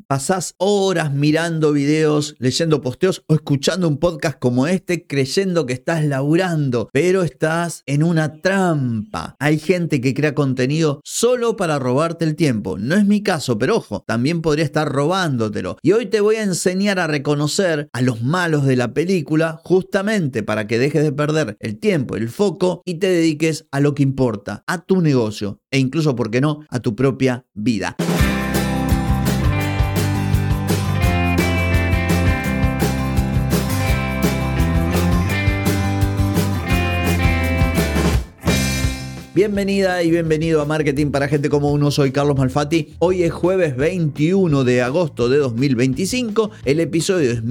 pasás horas mirando videos, leyendo posteos o escuchando un podcast como este creyendo que estás laburando, pero estás en una trampa. Hay gente que crea contenido solo para robarte el tiempo. No es mi caso, pero ojo, también podría estar robándotelo. Y hoy te voy a enseñar a reconocer a los malos de la película justamente para que dejes de perder el tiempo, el foco y te dediques a lo que importa, a tu negocio e incluso, ¿por qué no?, a tu propia vida. Bienvenida y bienvenido a Marketing para Gente Como Uno. Soy Carlos Malfatti. Hoy es jueves 21 de agosto de 2025. El episodio es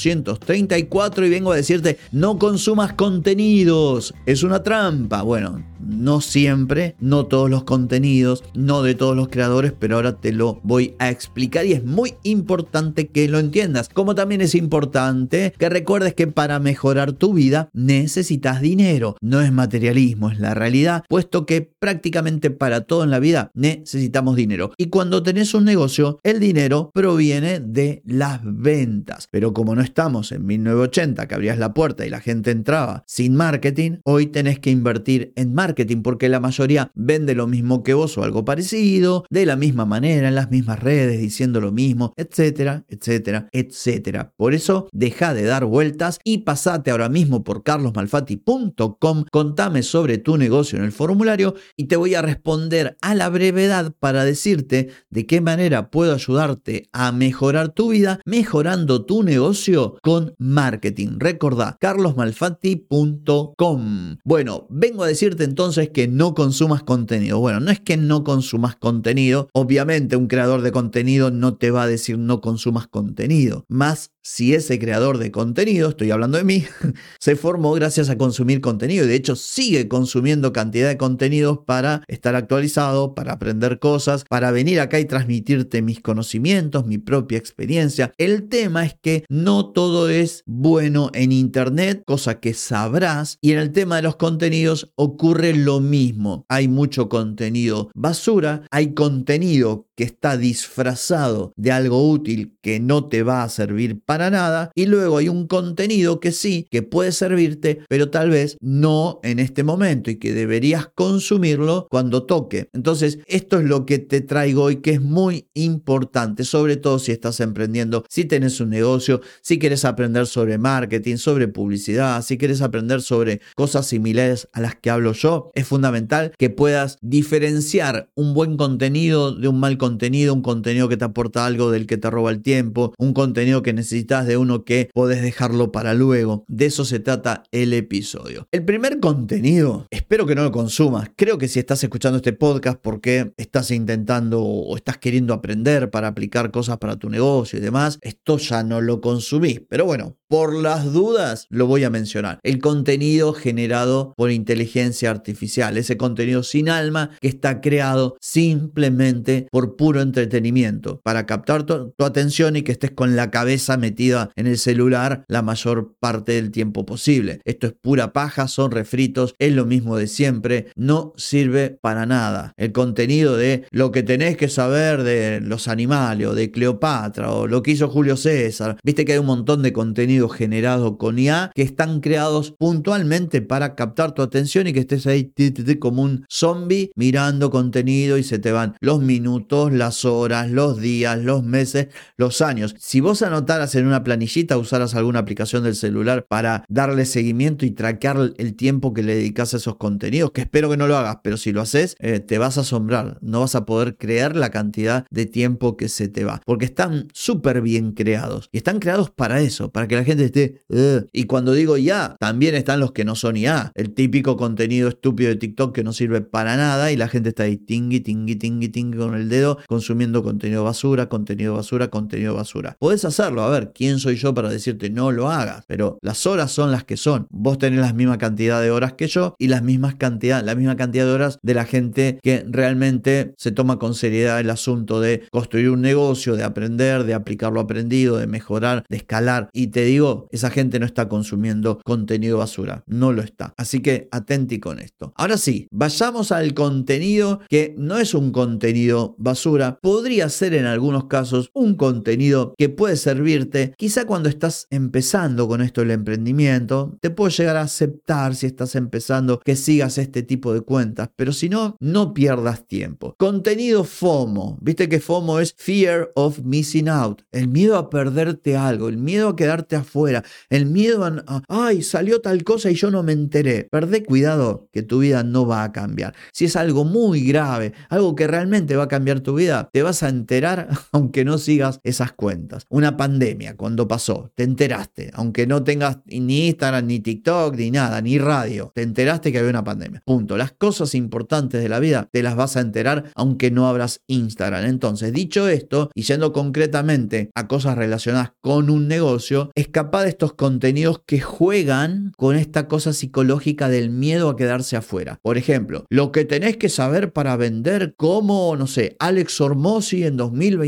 1834 y vengo a decirte: no consumas contenidos. Es una trampa. Bueno, no siempre, no todos los contenidos, no de todos los creadores, pero ahora te lo voy a explicar y es muy importante que lo entiendas. Como también es importante que recuerdes que para mejorar tu vida necesitas dinero. No es materialismo, es la realidad, puesto que prácticamente para todo en la vida necesitamos dinero. Y cuando tenés un negocio, el dinero proviene de las ventas. Pero como no estamos en 1980, que abrías la puerta y la gente entraba sin marketing, hoy tenés que invertir en marketing porque la mayoría vende lo mismo que vos o algo parecido, de la misma manera, en las mismas redes, diciendo lo mismo, etcétera, etcétera, etcétera. Por eso, deja de dar vueltas y pasate ahora mismo por carlosmalfatti.com, contame sobre tu negocio en el formulario y te voy a responder a la brevedad para decirte de qué manera puedo ayudarte a mejorar tu vida mejorando tu negocio con marketing. Recordá, carlosmalfatti.com. Bueno, vengo a decirte entonces que no consumas contenido. Bueno, no es que no consumas contenido. Obviamente un creador de contenido no te va a decir no consumas contenido. Más si ese creador de contenido, estoy hablando de mí, se formó gracias a consumir contenido y de hecho sigue consumiendo cantidad de contenidos para estar actualizado, para aprender cosas, para venir acá y transmitirte mis conocimientos, mi propia experiencia. El tema es que no todo es bueno en internet, cosa que sabrás, y en el tema de los contenidos ocurre lo mismo. Hay mucho contenido basura, hay contenido que está disfrazado de algo útil que no te va a servir para nada, y luego hay un contenido que sí, que puede servirte, pero tal vez no en este momento y que deberías consumirlo cuando toque. Entonces, esto es lo que te traigo hoy, que es muy importante, sobre todo si estás emprendiendo, si tenés un negocio, si quieres aprender sobre marketing, sobre publicidad, si quieres aprender sobre cosas similares a las que hablo yo. Es fundamental que puedas diferenciar un buen contenido de un mal contenido, un contenido que te aporta algo del que te roba el tiempo, un contenido que necesitas de uno que podés dejarlo para luego. De eso se trata el episodio. El primer contenido, espero que no lo consumas. Creo que si estás escuchando este podcast porque estás intentando o estás queriendo aprender para aplicar cosas para tu negocio y demás, esto ya no lo consumís. Pero bueno, por las dudas lo voy a mencionar. El contenido generado por inteligencia artificial, ese contenido sin alma que está creado simplemente por puro entretenimiento, para captar tu atención y que estés con la cabeza metida en el celular la mayor parte del tiempo posible. Esto es pura paja, son refritos, es lo mismo de siempre, no sirve para nada. El contenido de lo que tenés que saber de los animales o de Cleopatra o lo que hizo Julio César. Viste que hay un montón de contenido generado con IA que están creados puntualmente para captar tu atención y que estés ahí como un zombie mirando contenido y se te van los minutos, las horas, los días, los meses, los años. Si vos anotaras en una planillita, usaras alguna aplicación del celular para darle seguimiento y traquear el tiempo que le dedicas a esos contenidos, que espero que no lo hagas, pero si lo haces, te vas a asombrar. No vas a poder creer la cantidad de tiempo que se te va, porque están súper bien creados y están creados para eso, para que la gente esté y cuando digo IA, también están los que no son IA, el típico contenido estúpido de TikTok que no sirve para nada y la gente está ahí tingui, tingui, tingui, tingui con el dedo consumiendo contenido basura, contenido basura, contenido basura. Podés hacerlo, a ver, ver, ¿quién soy yo para decirte no lo hagas? Pero las horas son las que son. Vos tenés la misma cantidad de horas que yo y la misma cantidad de horas de la gente que realmente se toma con seriedad el asunto de construir un negocio, de aprender, de aplicar lo aprendido, de mejorar, de escalar. Y te digo, esa gente no está consumiendo contenido basura, no lo está. Así que atenti con esto. Ahora sí, vayamos al contenido que no es un contenido basura, podría ser en algunos casos un contenido que puede servirte, quizá cuando estás empezando con esto del emprendimiento, te puedo llegar a aceptar si estás empezando que sigas este tipo de cuentas, pero si no, no pierdas tiempo. Contenido FOMO, viste que FOMO es Fear of Missing Out, el miedo a perderte algo, el miedo a quedarte afuera, el miedo a ay, salió tal cosa y yo no me enteré. Perdé cuidado que tu vida no va a cambiar. Si es algo muy grave, algo que realmente va a cambiar tu vida, te vas a enterar aunque no sigas esas cuentas. Una pandemia, cuando pasó, te enteraste, aunque no tengas ni Instagram, ni TikTok, ni nada, ni radio, te enteraste que había una pandemia. Punto. Las cosas importantes de la vida te las vas a enterar aunque no abras Instagram. Entonces, dicho esto, y yendo concretamente a cosas relacionadas con un negocio, escapa de estos contenidos que juegan con esta cosa psicológica del miedo a quedarse afuera. Por ejemplo, lo que tenés que saber para vender como, no sé, Alex Hormozi en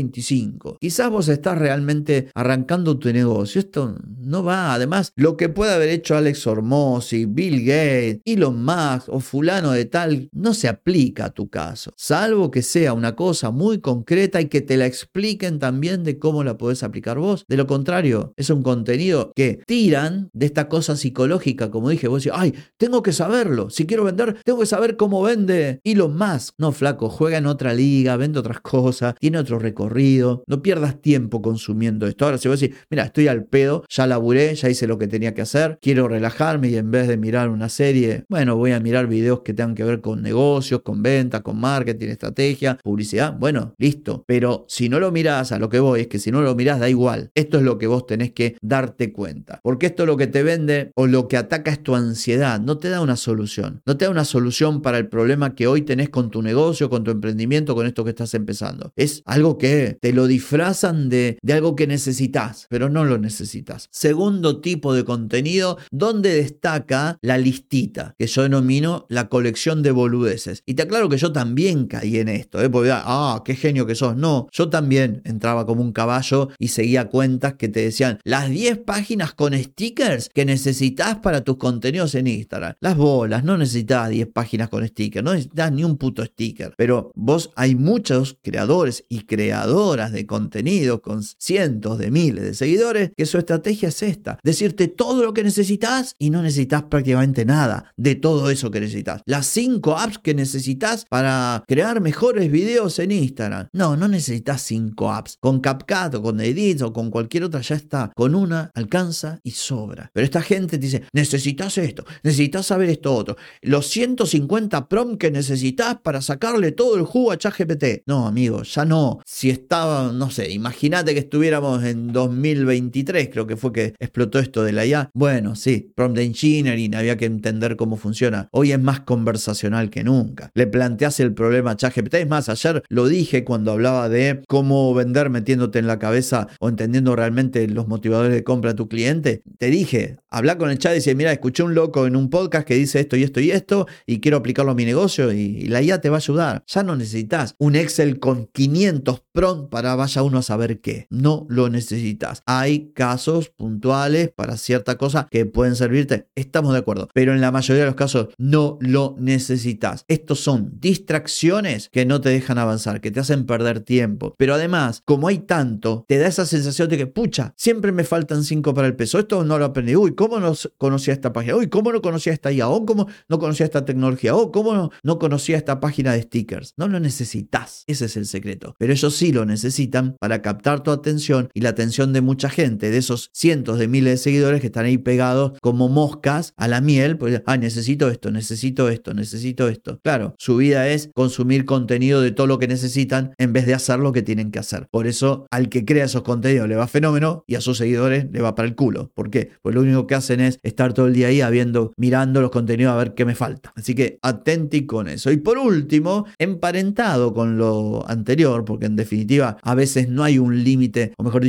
2025. Quizás vos estás realmente arrancando tu negocio. Esto no va. Además, lo que puede haber hecho Alex Hormozi, Bill Gates, Elon Musk o fulano de tal, no se aplica a tu caso. Salvo que sea una cosa muy concreta y que te la expliquen también de cómo la podés aplicar vos. De lo contrario, es un contenido que tiran de esta cosa psicológica, como dije, vos decís, ay, tengo que saberlo. Si quiero vender, tengo que saber cómo vende Elon Musk. No, flaco, juega en otra liga, vende otras cosas, tiene otro recorrido. No pierdas tiempo consumiendo esto. Ahora, si vos decís, mira, estoy al pedo, ya laburé, ya hice lo que tenía que hacer, quiero relajarme y en vez de mirar una serie, bueno, voy a mirar videos que tengan que ver con negocios, con ventas, con marketing, estrategia, publicidad. Bueno, listo. Pero si no lo mirás, a lo que voy es que si no lo mirás, da igual. Esto es lo que vos tenés que darte cuenta. Porque esto lo que te vende o lo que ataca es tu ansiedad. No te da una solución. No te da una solución para el problema que hoy tenés con tu negocio, con tu emprendimiento, con esto que estás empezando. Es algo que te lo disfrazan de algo que necesitas, pero no lo necesitas. Segundo tipo de contenido donde destaca la listita, que yo denomino la colección de boludeces. Y te aclaro que yo también caí en esto, porque, qué genio que sos. No, yo también entraba como un caballo y seguía cuentas que te decían las 10 páginas con stickers que necesitas para tus contenidos en Instagram. Las bolas, no necesitas 10 páginas con stickers, no necesitas ni un puto sticker. Pero vos, hay muchos creadores y creadoras de contenido con cientos de miles de seguidores que su estrategia es esta: decirte todo lo que necesitas y no necesitas prácticamente nada de todo eso que necesitas. Las 5 apps que necesitas para crear mejores videos en Instagram. No necesitas 5 apps. Con CapCut o con Edit o con cualquier otra ya está. Con una alcanza y sobra. Pero esta gente te dice, necesitas esto, necesitas saber esto otro. Los 150 prompts que necesitas para sacarle todo el jugo a ChatGPT. No, amigo, ya no. Si estaba, no sé, imagínate que estuviéramos en 2023, creo que fue que explotó esto de la IA. Bueno, sí, prompt engineering, había que entender cómo funciona. Hoy es más conversacional que nunca. Le planteas el problema a ChatGPT. Es más, ayer lo dije cuando hablaba de cómo vender metiéndote en la cabeza o entendiendo realmente los motivadores de compra a tu cliente. Te dije, habla con el chat y dice, mira, escuché un loco en un podcast que dice esto y esto y esto y quiero aplicarlo a mi negocio y la IA te va a ayudar. Ya no necesitas un Excel con 500 prompts para vaya uno a saber qué. No lo necesitas. Hay casos puntuales para cierta cosa que pueden servirte. Estamos de acuerdo. Pero en la mayoría de los casos no lo necesitas. Estos son distracciones que no te dejan avanzar, que te hacen perder tiempo. Pero además, como hay tanto, te da esa sensación de que, pucha, siempre me faltan 5 para el peso. Esto no lo aprendí. Uy, ¿cómo no conocía esta página? Uy, ¿cómo no conocía esta IA? O ¿cómo no conocía esta tecnología? O ¿cómo no conocía esta página de stickers? No lo necesitas. Ese es el secreto. Pero ellos sí lo necesitan para captar tu atención y la atención de mucha gente, de esos cientos de miles de seguidores que están ahí pegados como moscas a la miel, porque, necesito esto, necesito esto, necesito esto. Claro, su vida es consumir contenido de todo lo que necesitan en vez de hacer lo que tienen que hacer. Por eso, al que crea esos contenidos le va fenómeno y a sus seguidores le va para el culo. ¿Por qué? Pues lo único que hacen es estar todo el día ahí mirando los contenidos a ver qué me falta. Así que atenti con eso. Y por último, emparentado con lo anterior, porque en definitiva a veces no hay un límite, o mejor dicho, el límite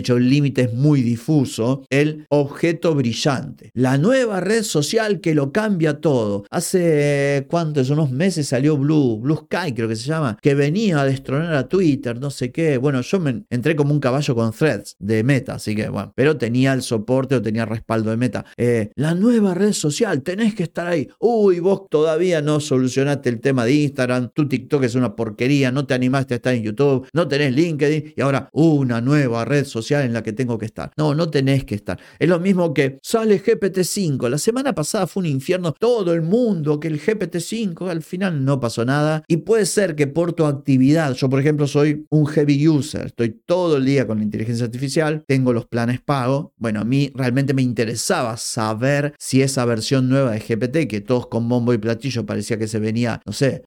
límite es muy difuso, el objeto brillante. La nueva red social que lo cambia todo. Hace, ¿cuántos? Unos meses salió Blue Sky, creo que se llama, que venía a destronar a Twitter, no sé qué. Bueno, yo me entré como un caballo con Threads de Meta, así que bueno, pero tenía el soporte o tenía el respaldo de Meta. La nueva red social, tenés que estar ahí. Uy, vos todavía no solucionaste el tema de Instagram, tu TikTok es una porquería, no te animaste a estar en YouTube, no tenés LinkedIn y ahora una nueva red social en la que tengo que estar. No, no tenés que estar. Es lo mismo que sale GPT-5. La semana pasada fue un infierno, todo el mundo, que el GPT-5, al final no pasó nada. Y puede ser que por tu actividad, yo por ejemplo soy un heavy user, estoy todo el día con la inteligencia artificial, tengo los planes pago. Bueno, a mí realmente me interesaba saber si esa versión nueva de GPT, que todos con bombo y platillo parecía que se venía, no sé,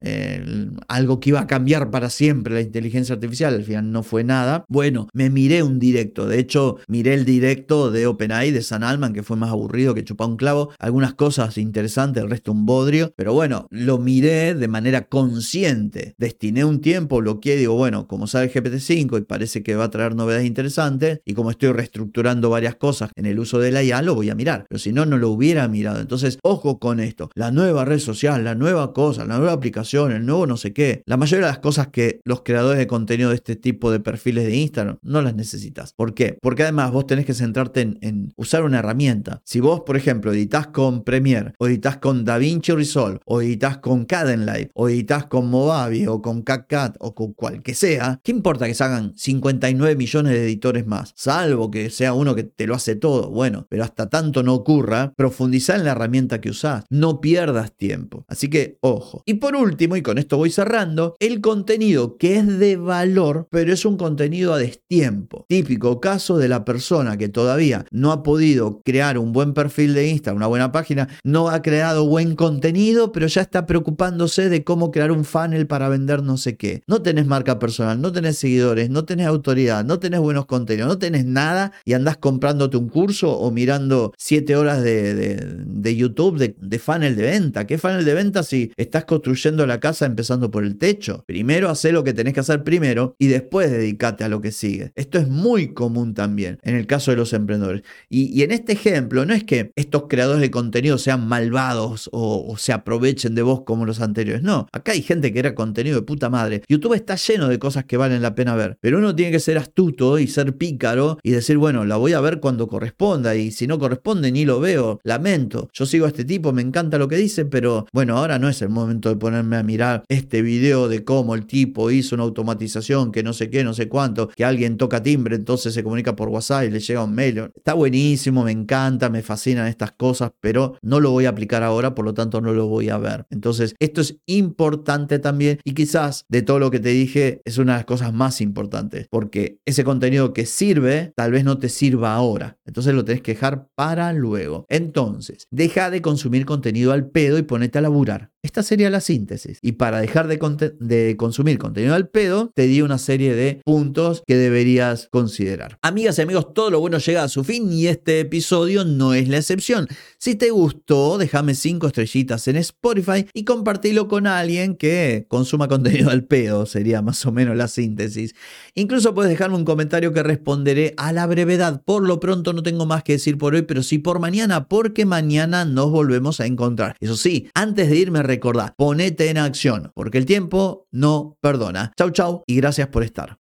algo que iba a cambiar para siempre la inteligencia artificial, al final no fue nada. Bueno, me miré un directo, de hecho miré el directo de OpenAI de Sam Altman, que fue más aburrido que chupar un clavo, algunas cosas interesantes, el resto un bodrio, pero bueno, lo miré de manera consciente, destiné un tiempo, bloqueé, digo, bueno, como sale el GPT-5 y parece que va a traer novedades interesantes, y como estoy reestructurando varias cosas en el uso de la IA, lo voy a mirar, pero si no, no lo hubiera mirado. Entonces, ojo con esto, la nueva red social, la nueva cosa, la nueva aplicación, el nuevo no sé qué, la mayoría de las cosas que los creadores de contenido de este tipo de perfiles de Instagram no las necesitas. ¿Por qué? Porque además vos tenés que centrarte en usar una herramienta. Si vos, por ejemplo, editás con Premiere, o editás con DaVinci Resolve, o editás con Kdenlive, o editás con Movavi, o con CapCut, o con cual que sea, ¿qué importa que salgan 59 millones de editores más? Salvo que sea uno que te lo hace todo. Bueno, pero hasta tanto no ocurra, profundizá en la herramienta que usás. No pierdas tiempo. Así que, ojo. Y por último, y con esto voy cerrando, el contenido que es de valor, pero es un contenido a destiempo. Típico caso de la persona que todavía no ha podido crear un buen perfil de Instagram, una buena página, no ha creado buen contenido, pero ya está preocupándose de cómo crear un funnel para vender no sé qué. No tenés marca personal, no tenés seguidores, no tenés autoridad, no tenés buenos contenidos, no tenés nada y andás comprándote un curso o mirando 7 horas de YouTube de funnel de venta. ¿Qué funnel de venta si estás construyendo la casa empezando por el techo? Primero hacé lo que tenés que hacer primero y después dedicate a lo que sigue. Esto es muy común también en el caso de los emprendedores. Y en este ejemplo no es que estos creadores de contenido sean malvados o se aprovechen de vos como los anteriores. No, acá hay gente que era contenido de puta madre. YouTube está lleno de cosas que valen la pena ver, pero uno tiene que ser astuto y ser pícaro y decir, bueno, la voy a ver cuando corresponda y si no corresponde ni lo veo, lamento. Yo sigo a este tipo, me encanta lo que dice, pero bueno, ahora no es el momento de ponerme a mirar este video de cómo el tipo hizo una automatización que no sé qué, no sé cuánto, que alguien toca timbre, entonces se comunica por WhatsApp y le llega un mail. Está buenísimo, me encanta, me fascinan estas cosas, pero no lo voy a aplicar ahora, por lo tanto no lo voy a ver. Entonces, esto es importante también y quizás de todo lo que te dije es una de las cosas más importantes, porque ese contenido que sirve, tal vez no te sirva ahora. Entonces lo tenés que dejar para luego. Entonces, deja de consumir contenido al pedo y ponete a laburar. Esta sería la síntesis. Y para dejar de consumir contenido al pedo, te di una serie de puntos que deberías considerar. Amigas y amigos, todo lo bueno llega a su fin y este episodio no es la excepción. Si te gustó, déjame 5 estrellitas en Spotify y compartilo con alguien que consuma contenido al pedo. Sería más o menos la síntesis. Incluso puedes dejarme un comentario que responderé a la brevedad. Por lo pronto no tengo más que decir por hoy, pero sí por mañana, porque mañana nos volvemos a encontrar. Eso sí, antes de irme recordá, ponete en acción, porque el tiempo no perdona. Chau, chau y gracias por estar.